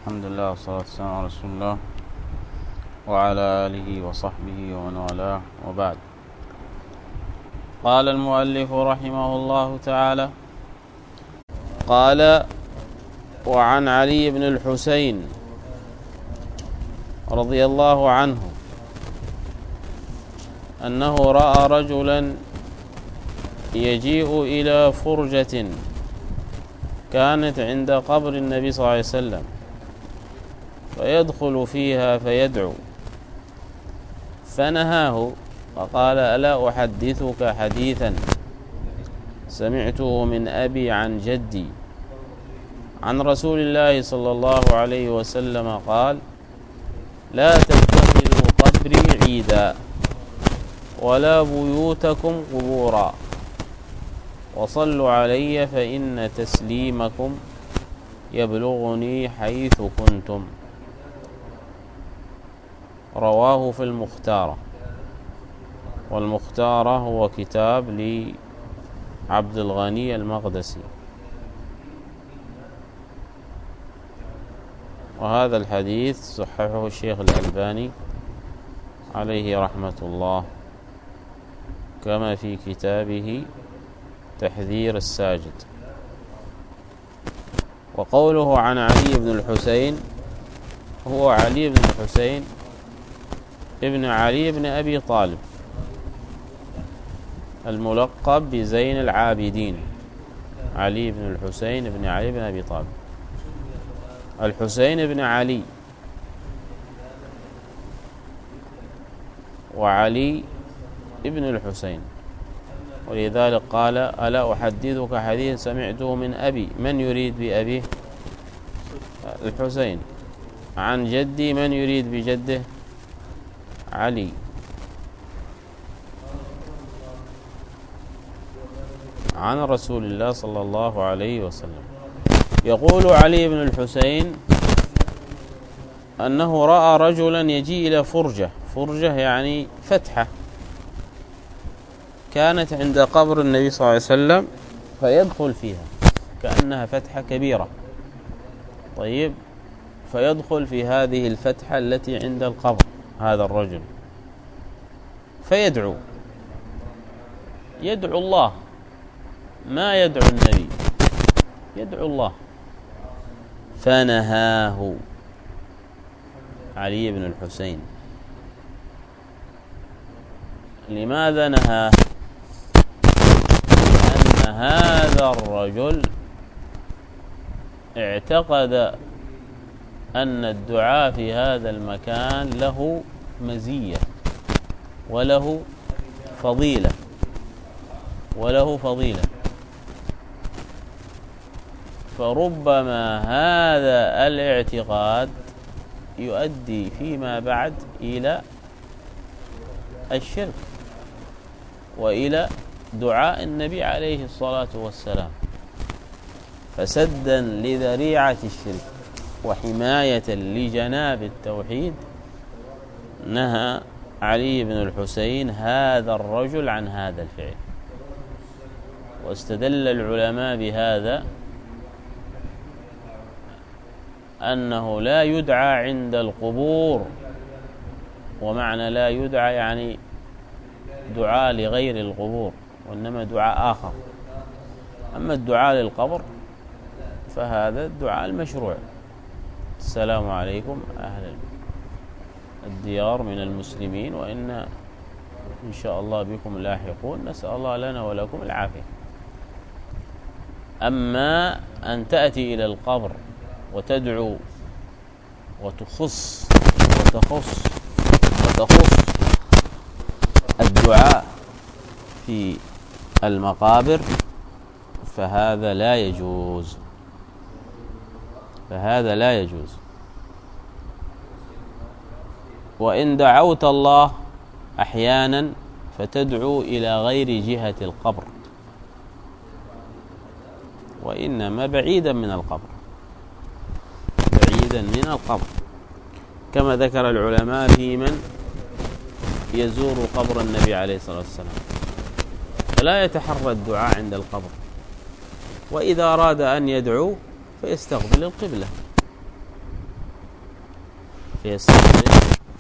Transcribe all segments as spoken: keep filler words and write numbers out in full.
الحمد لله والصلاة والسلام على رسول الله وعلى آله وصحبه ومن والاه، وبعد. قال المؤلف رحمه الله تعالى: قال: وعن علي بن الحسين رضي الله عنه أنه رأى رجلا يجيء إلى فرجة كانت عند قبر النبي صلى الله عليه وسلم، فيدخل فيها فيدعو، فنهاه فقال: ألا أحدثك حديثا سمعته من أبي عن جدي عن رسول الله صلى الله عليه وسلم قال: لا تتخذوا قبري عيدا ولا بيوتكم قبورا، وصلوا علي فإن تسليمكم يبلغني حيث كنتم. رواه في المختارة، والمختارة هو كتاب لعبد الغني المقدسي. وهذا الحديث صححه الشيخ الألباني عليه رحمة الله، كما في كتابه تحذير الساجد. وقوله عن علي بن الحسين، هو علي بن الحسين ابن علي بن أبي طالب الملقب بزين العابدين. علي بن الحسين بن علي بن أبي طالب، الحسين بن علي وعلي ابن الحسين، ولذلك قال: ألا أحدثك حديث سمعته من أبي. من يريد بأبيه؟ الحسين. عن جدي، من يريد بجده؟ علي. عن رسول الله صلى الله عليه وسلم. يقول علي بن الحسين أنه رأى رجلا يجي إلى فرجة، فرجة يعني فتحة، كانت عند قبر النبي صلى الله عليه وسلم، فيدخل فيها كأنها فتحة كبيرة. طيب، فيدخل في هذه الفتحة التي عند القبر هذا الرجل، فيدعو يدعو الله، ما يدعو النبي، يدعو الله. فنهاه علي بن الحسين. لماذا نهاه؟ لأن هذا الرجل اعتقد أن الدعاء في هذا المكان له مزية وله فضيلة وله فضيلة فربما هذا الاعتقاد يؤدي فيما بعد إلى الشرك وإلى دعاء النبي عليه الصلاة والسلام. فسدا لذريعة الشرك وحماية لجناب التوحيد، نهى علي بن الحسين هذا الرجل عن هذا الفعل. واستدل العلماء بهذا أنه لا يدعى عند القبور، ومعنى لا يدعى يعني دعاء لغير القبور، وإنما دعاء آخر. أما الدعاء للقبر فهذا الدعاء المشروع: السلام عليكم أهل الديار من المسلمين وإنا إن شاء الله بكم لاحقون، نسأل الله لنا ولكم العافية. أما أن تأتي إلى القبر وتدعو وتخص وتخص وتخص الدعاء في المقابر، فهذا لا يجوز، فهذا لا يجوز. وإن دعوت الله أحيانا فتدعو إلى غير جهة القبر، وإنما بعيدا من القبر، بعيدا من القبر، كما ذكر العلماء في من يزور قبر النبي عليه الصلاة والسلام، فلا يتحرى الدعاء عند القبر، وإذا أراد أن يدعو فيستقبل القبلة. فيستقبل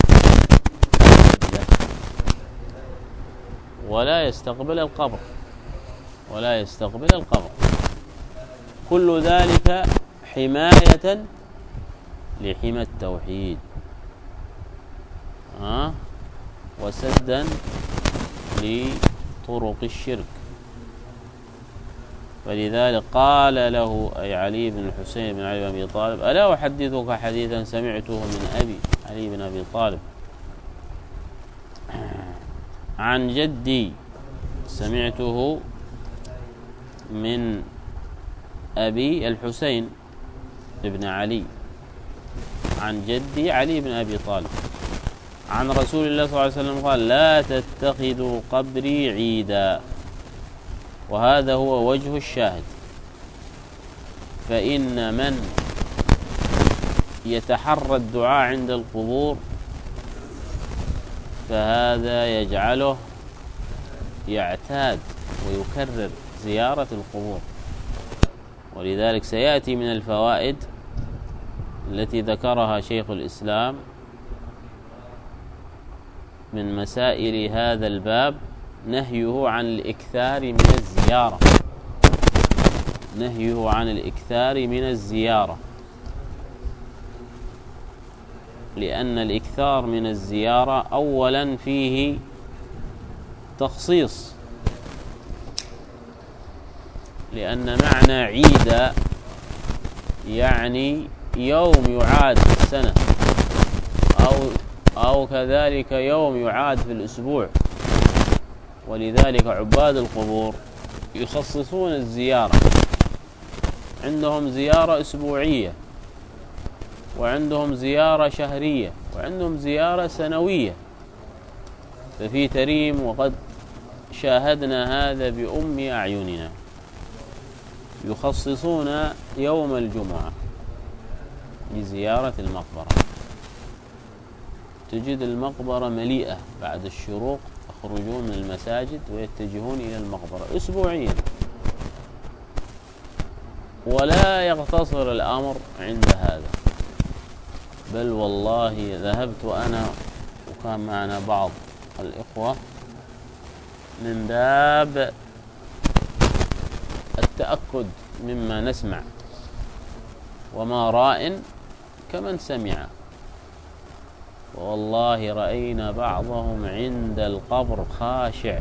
ولا يستقبل القبر ولا يستقبل القبر كل ذلك حماية لحمى التوحيد ها وسدا لطرق الشرك. فلذلك قال له أي علي بن الحسين بن علي بن أبي طالب: ألا أحدثك حديثا سمعته من أبي علي بن أبي طالب عن جدي سمعته من أبي الحسين بن علي عن جدي علي بن أبي طالب عن رسول الله صلى الله عليه وسلم قال: لا تتخذوا قبري عيدا. وهذا هو وجه الشاهد. فإن من يتحرى الدعاء عند القبور فهذا يجعله يعتاد ويكرر زيارة القبور. ولذلك سيأتي من الفوائد التي ذكرها شيخ الإسلام من مسائل هذا الباب نهيه عن الإكثار من الزيارة نهيه عن الإكثار من الزيارة لأن الإكثار من الزيارة أولا فيه تخصيص، لأن معنى عيد يعني يوم يعاد في السنة أو أو كذلك يوم يعاد في الأسبوع. ولذلك عباد القبور يخصصون الزيارة، عندهم زيارة أسبوعية وعندهم زيارة شهرية وعندهم زيارة سنوية. ففي تريم وقد شاهدنا هذا بأم أعيننا، يخصصون يوم الجمعة لزيارة المقبرة. تجد المقبرة مليئة بعد الشروق، يخرجون من المساجد ويتجهون إلى المقبرة أسبوعيا. ولا يقتصر الأمر عند هذا، بل والله ذهبت أنا وكان معنا بعض الإخوة من باب التأكد مما نسمع وما راء كمن سمع، والله رأينا بعضهم عند القبر خاشع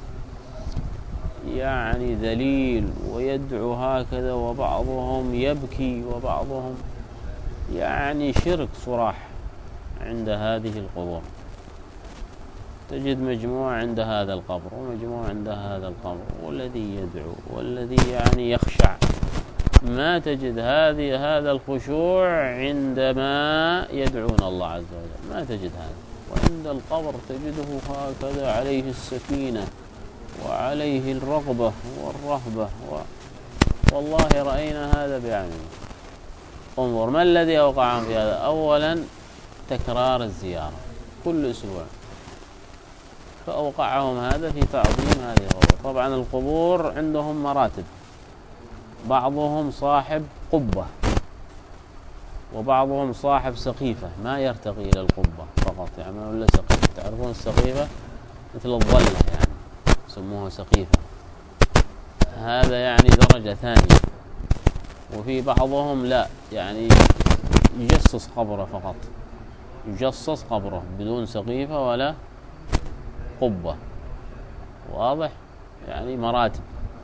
يعني ذليل ويدعو هكذا، وبعضهم يبكي وبعضهم يعني شرك صراح عند هذه القبور. تجد مجموعة عند هذا القبر ومجموعة عند هذا القبر، والذي يدعو والذي يعني يخشع. ما تجد هذه هذا الخشوع عندما يدعون الله عز وجل، ما تجد هذا. وعند القبر تجده هكذا عليه السكينة وعليه الرغبة والرهبة و... والله رأينا هذا بعيننا. انظر ما الذي أوقعهم في هذا. أولا تكرار الزيارة كل أسبوع، فأوقعهم هذا في تعظيم هذه القبور. طبعا القبور عندهم مراتب، بعضهم صاحب قبة وبعضهم صاحب سقيفة ما يرتقي إلى القبة فقط، يعني ولا سقيفة. تعرفون السقيفة مثل الظلة يعني يسموها سقيفة، هذا يعني درجة ثانية. وفي بعضهم لا، يعني يجصص قبره فقط، يجصص قبره بدون سقيفة ولا قبة. واضح؟ يعني مراتب،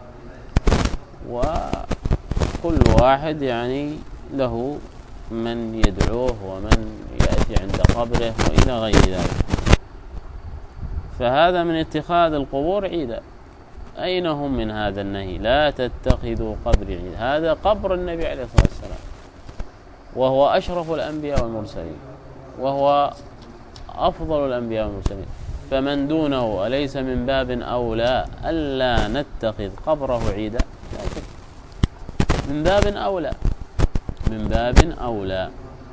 وكل واحد يعني له من يدعوه ومن يأتي عند قبره وإلى غير ذلك. فهذا من اتخاذ القبور عيدا. أين هم من هذا النهي؟ لا تتخذوا قبري عيدا. هذا قبر النبي عليه الصلاة والسلام، وهو أشرف الأنبياء والمرسلين، وهو أفضل الأنبياء والمرسلين. فمن دونه أليس من باب أولى ألا نتخذ قبره عيدا؟ لا شك، من باب أولى، من باب أولى.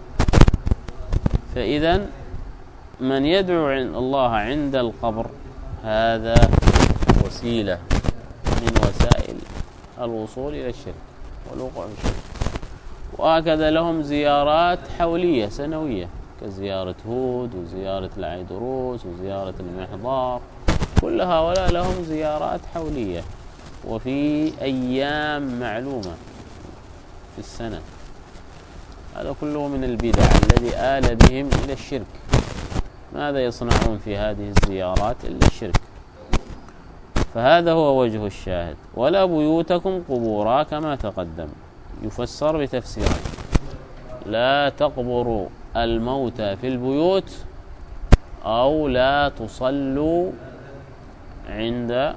فإذا من يدعو الله عند القبر هذا وسيلة من وسائل الوصول إلى الشرك والوقوع في الشرك. وهكذا لهم زيارات حولية سنوية كزيارة هود وزيارة العيدروس وزيارة المحضار، كل هؤلاء لهم زيارات حولية وفي أيام معلومة في السنة. هذا كله من البدع الذي آل بهم إلى الشرك. ماذا يصنعون في هذه الزيارات إلا الشرك؟ فهذا هو وجه الشاهد. ولا بيوتكم قبورا كما تقدم، يفسر بتفسيرين: لا تقبروا الموتى في البيوت، أو لا تصلوا عند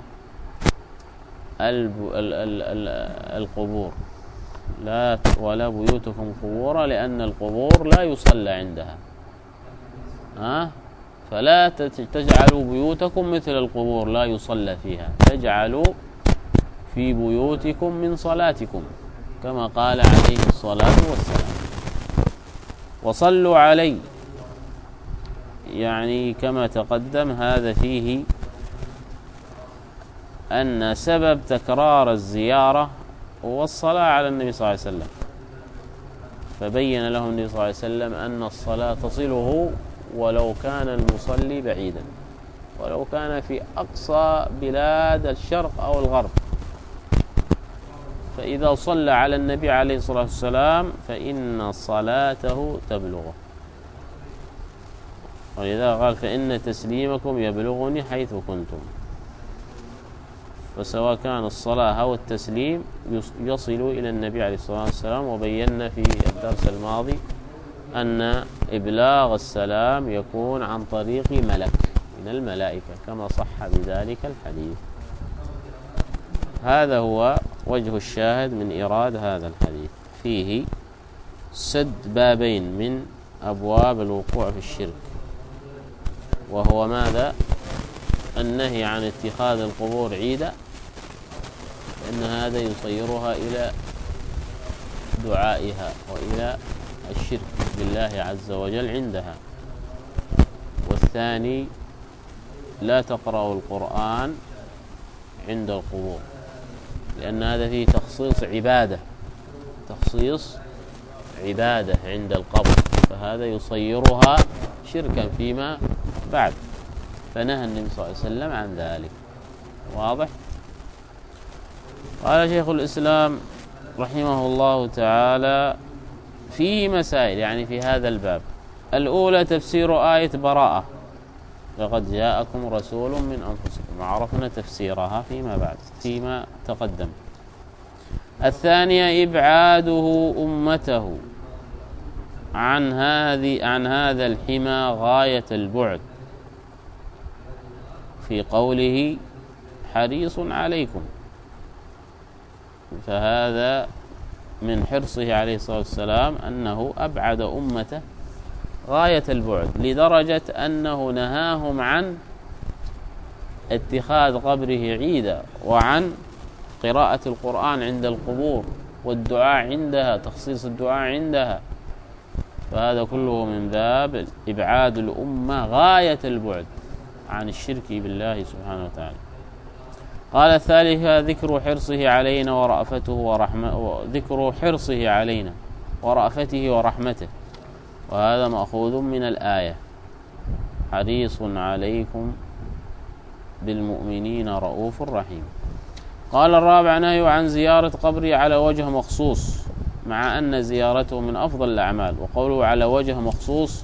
القبور. لا ولا بيوتكم قبورا، لأن القبور لا يصلى عندها. ها؟ فلا تجعلوا بيوتكم مثل القبور لا يصلى فيها، تجعلوا في بيوتكم من صلاتكم، كما قال عليه الصلاة والسلام. وصلوا علي، يعني كما تقدم هذا فيه أن سبب تكرار الزيارة هو الصلاة على النبي صلى الله عليه وسلم، فبين لهم النبي صلى الله عليه وسلم أن الصلاة تصله ولو كان المصلي بعيدا، ولو كان في أقصى بلاد الشرق أو الغرب، فإذا صلى على النبي عليه الصلاة والسلام فإن صلاته تبلغه. ولذا قال: فإن تسليمكم يبلغني حيث كنتم. فسواء كان الصلاة أو التسليم يصل إلى النبي عليه الصلاة والسلام. وبينا في الدرس الماضي أن إبلاغ السلام يكون عن طريق ملك من الملائكة، كما صح بذلك الحديث. هذا هو وجه الشاهد من إيراد هذا الحديث. فيه سد بابين من أبواب الوقوع في الشرك، وهو ماذا؟ النهي عن اتخاذ القبور عيدا، لأن هذا يصيرها إلى دعائها وإلى الشرك بالله عز وجل عندها. والثاني: لا تقرأوا القرآن عند القبور، لأن هذا فيه تخصيص عبادة، تخصيص عبادة عند القبر، فهذا يصيرها شركا فيما بعد، فنهى النبي صلى الله عليه وسلم عن ذلك. واضح؟ قال شيخ الإسلام رحمه الله تعالى: فيه مسائل، يعني في هذا الباب. الأولى تفسير آية براءة: لقد جاءكم رسول من أنفسكم، وعرفنا تفسيرها فيما بعد فيما تقدم. الثانية إبعاده أمته عن هذه عن هذا الحمى غاية البعد، في قوله حريص عليكم، فهذا من حرصه عليه الصلاة والسلام أنه أبعد أمته غاية البعد، لدرجة أنه نهاهم عن اتخاذ قبره عيدا، وعن قراءة القرآن عند القبور، والدعاء عندها، تخصيص الدعاء عندها. فهذا كله من باب إبعاد الأمة غاية البعد عن الشرك بالله سبحانه وتعالى. قال الثالثة: ذكر حرصه علينا ورأفته ورحمة ذكر حرصه علينا ورأفته ورحمته، وهذا مأخوذ من الآية: حريص عليكم بالمؤمنين رؤوف رحيم. قال الرابع: نهي عن زيارة قبره على وجه مخصوص، مع أن زيارته من أفضل الأعمال. وقوله على وجه مخصوص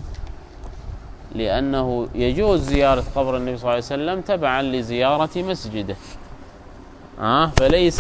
لأنه يجوز زيارة قبر النبي صلى الله عليه وسلم تبعا لزيارة مسجده، آه فليس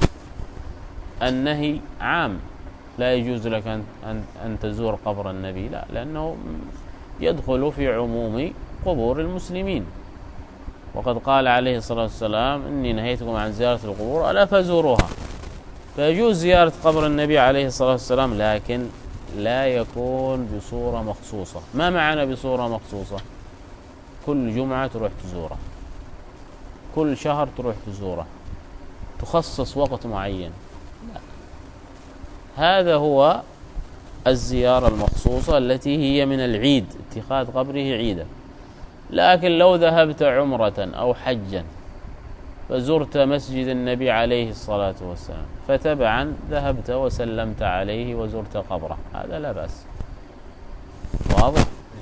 النهي عام، لا يجوز لك أن, أن, أن تزور قبر النبي، لا، لأنه يدخل في عموم قبور المسلمين. وقد قال عليه الصلاة والسلام: إني نهيتكم عن زيارة القبور ألا فزوروها. فيجوز زيارة قبر النبي عليه الصلاة والسلام، لكن لا يكون بصورة مخصوصة. ما معنى بصورة مخصوصة؟ كل جمعة تروح تزوره، كل شهر تروح تزوره، تخصص وقت معين، لا. هذا هو الزيارة المخصوصة التي هي من العيد، اتخاذ قبره عيدا. لكن لو ذهبت عمرة أو حجا فزرت مسجد النبي عليه الصلاة والسلام، فتبعا ذهبت وسلمت عليه وزرت قبره، هذا لا بأس. واضح؟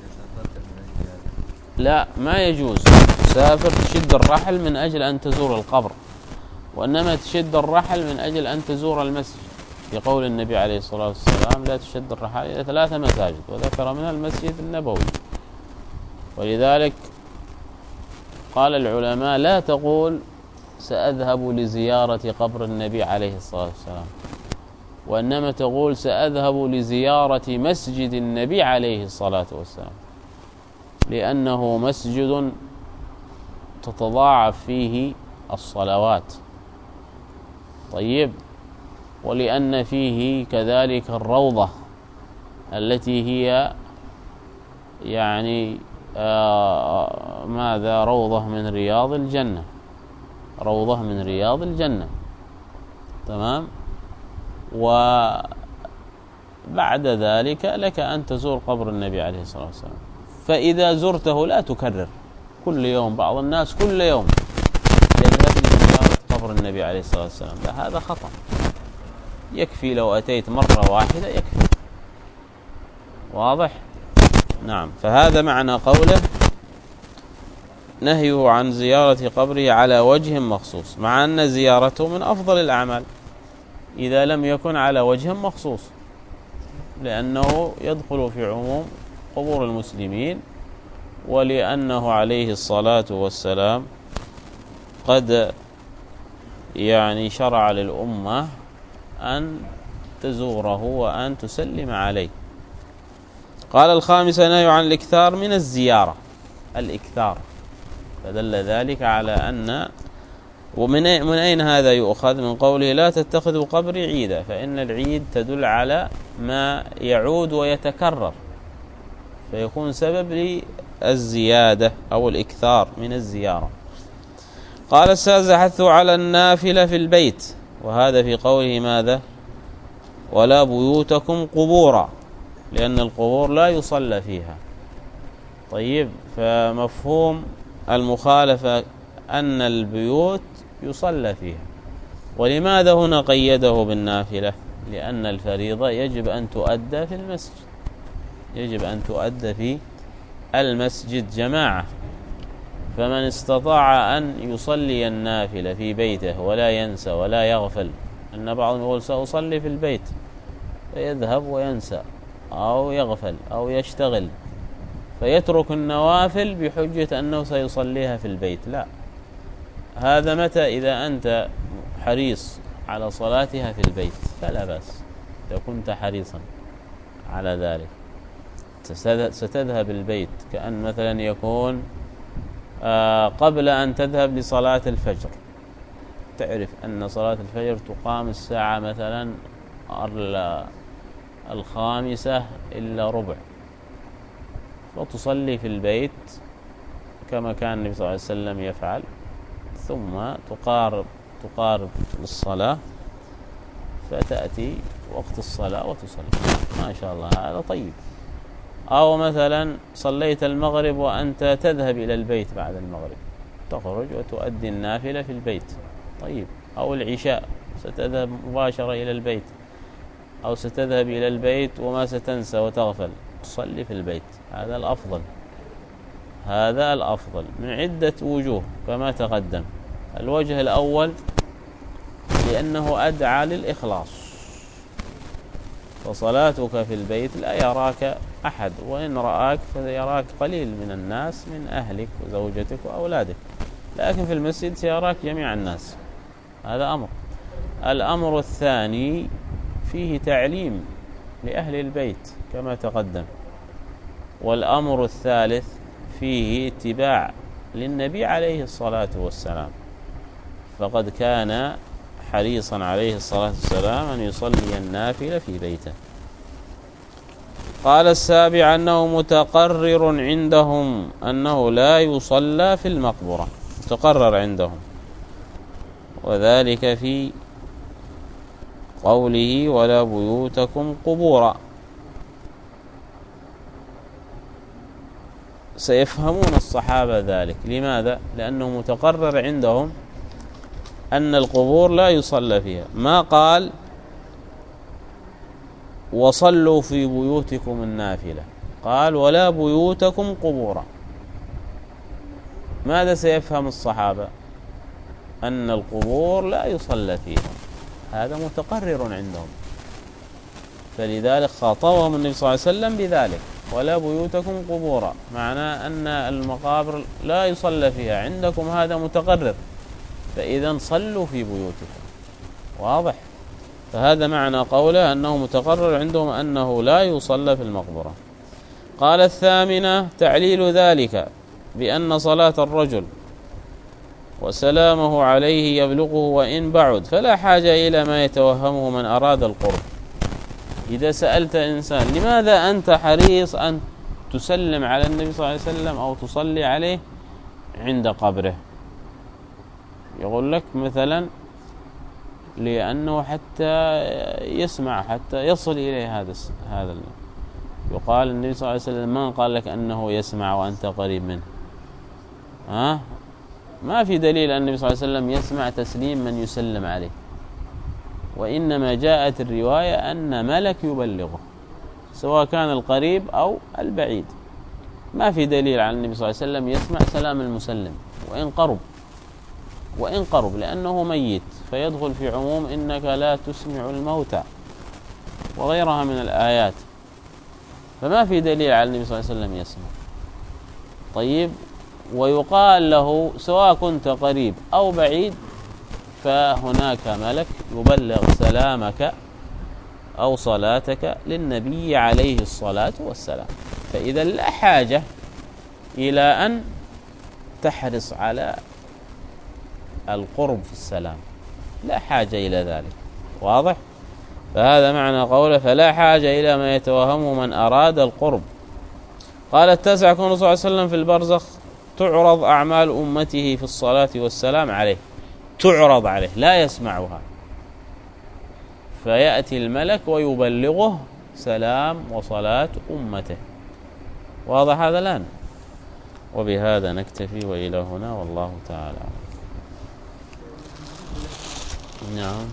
لا، ما يجوز تسافر تشد الرحل من أجل أن تزور القبر، وإنما تشد الرحل من أجل أن تزور المسجد، لقول النبي عليه الصلاة والسلام: لا تشد الرحال إلى ثلاث مساجد، وذكر منها المسجد النبوي. ولذلك قال العلماء: لا تقول سأذهب لزيارة قبر النبي عليه الصلاة والسلام، وإنما تقول سأذهب لزيارة مسجد النبي عليه الصلاة والسلام، لأنه مسجد تتضاعف فيه الصلوات. طيب، ولأن فيه كذلك الروضة التي هي يعني آه ماذا روضة من رياض الجنة، روضة من رياض الجنة. تمام. وبعد ذلك لك أن تزور قبر النبي عليه الصلاة والسلام، فإذا زرته لا تكرر كل يوم. بعض الناس كل يوم يذهب لزيارة قبر النبي عليه الصلاة والسلام، لا، هذا خطأ. يكفي لو أتيت مرة واحدة يكفي. واضح؟ نعم. فهذا معنى قوله: نهيه عن زيارة قبره على وجه مخصوص، مع أن زيارته من أفضل الأعمال إذا لم يكن على وجه مخصوص، لأنه يدخل في عموم قبور المسلمين، ولأنه عليه الصلاة والسلام قد يعني شرع للأمة أن تزوره وأن تسلم عليه. قال: الخامس نهي عن الإكثار من الزيارة، الإكثار، فدل ذلك على أن ومن من أين هذا يؤخذ؟ من قوله: لا تتخذوا قبري عيدا، فإن العيد تدل على ما يعود ويتكرر، فيكون سبب للزيادة أو الإكثار من الزيارة. قال: السادس حث على النافلة في البيت، وهذا في قوله ماذا؟ ولا بيوتكم قبورا، لأن القبور لا يصلى فيها. طيب، فمفهوم المخالفة أن البيوت يصلى فيها. ولماذا هنا قيده بالنافلة؟ لأن الفريضة يجب أن تؤدى في المسجد، يجب أن تؤدى في المسجد جماعة. فمن استطاع أن يصلي النافلة في بيته ولا ينسى ولا يغفل، أن بعضهم يقول سأصلي في البيت فيذهب وينسى أو يغفل أو يشتغل فيترك النوافل بحجة أنه سيصليها في البيت. لا، هذا متى؟ إذا أنت حريص على صلاتها في البيت فلا بأس، إذا كنت حريصا على ذلك. ستذهب البيت، كأن مثلا يكون قبل أن تذهب لصلاة الفجر، تعرف أن صلاة الفجر تقام الساعة مثلا الخامسة إلا ربع، وتصلي في البيت كما كان النبي صلى الله عليه وسلم يفعل، ثم تقارب تقارب الصلاة فتأتي وقت الصلاة وتصلي. ما شاء الله، هذا طيب. أو مثلا صليت المغرب وأنت تذهب إلى البيت بعد المغرب، تخرج وتؤدي النافلة في البيت، طيب. أو العشاء ستذهب مباشرة إلى البيت، أو ستذهب إلى البيت وما ستنسى وتغفل، تصلي في البيت. هذا الأفضل، هذا الأفضل من عدة وجوه كما تقدم. الوجه الأول لأنه أدعى للإخلاص، فصلاتك في البيت لا يراك أحد، وإن رآك فيراك قليل من الناس من أهلك وزوجتك وأولادك، لكن في المسجد سيراك جميع الناس. هذا أمر. الأمر الثاني فيه تعليم لأهل البيت كما تقدم. والأمر الثالث فيه اتباع للنبي عليه الصلاة والسلام، فقد كان حريصا عليه الصلاة والسلام أن يصلي النافلة في بيته. قال: السابع أنه متقرر عندهم أنه لا يصلى في المقبرة، متقرر عندهم، وذلك في قوله: ولا بيوتكم قبورا. سيفهمون الصحابة ذلك. لماذا؟ لأنه متقرر عندهم أن القبور لا يصلى فيها. ما قال وصلوا في بيوتكم النافلة، قال ولا بيوتكم قبورا. ماذا سيفهم الصحابة؟ أن القبور لا يصلى فيها، هذا متقرر عندهم، فلذلك خاطبهم النبي صلى الله عليه وسلم بذلك: ولا بيوتكم قبورا، معناه أن المقابر لا يصلى فيها، عندكم هذا متقرر، فإذا صلوا في بيوتكم. واضح؟ فهذا معنى قوله أنه متقرر عندهم أنه لا يصلى في المقبرة. قال الثامنة: تعليل ذلك بأن صلاة الرجل وسلامه عليه يبلغه وإن بعد، فلا حاجة إلى ما يتوهمه من أراد القرب. إذا سألت إنسان: لماذا أنت حريص أن تسلم على النبي صلى الله عليه وسلم أو تصلي عليه عند قبره؟ يقول لك مثلا: لأنه حتى يسمع، حتى يصل إليه هذا هذا يقال النبي صلى الله عليه وسلم: من قال لك أنه يسمع وأنت قريب منه؟ ها؟ ما في دليل أن النبي صلى الله عليه وسلم يسمع تسليم من يسلم عليه، وإنما جاءت الرواية أن ملك يبلغه، سواء كان القريب أو البعيد. ما في دليل على النبي صلى الله عليه وسلم يسمع سلام المسلم وإن قرب، وإن قرب لأنه ميت، فيدخل في عموم إنك لا تسمع الموتى وغيرها من الآيات، فما في دليل على النبي صلى الله عليه وسلم يسمع. طيب، ويقال له: سواء كنت قريب أو بعيد فهناك ملك يبلغ سلامك أو صلاتك للنبي عليه الصلاة والسلام. فإذا لا حاجة إلى أن تحرص على القرب في السلام، لا حاجة إلى ذلك. واضح؟ فهذا معنى قوله: فلا حاجة إلى ما يتوهمه من أراد القرب. قال التاسع: كون صلى الله عليه وسلم في البرزخ تعرض أعمال أمته في الصلاة والسلام عليه، تعرض عليه لا يسمعها، فيأتي الملك ويبلغه سلام وصلاة أمته. واضح هذا الآن؟ وبهذا نكتفي وإلى هنا، والله تعالى. نعم.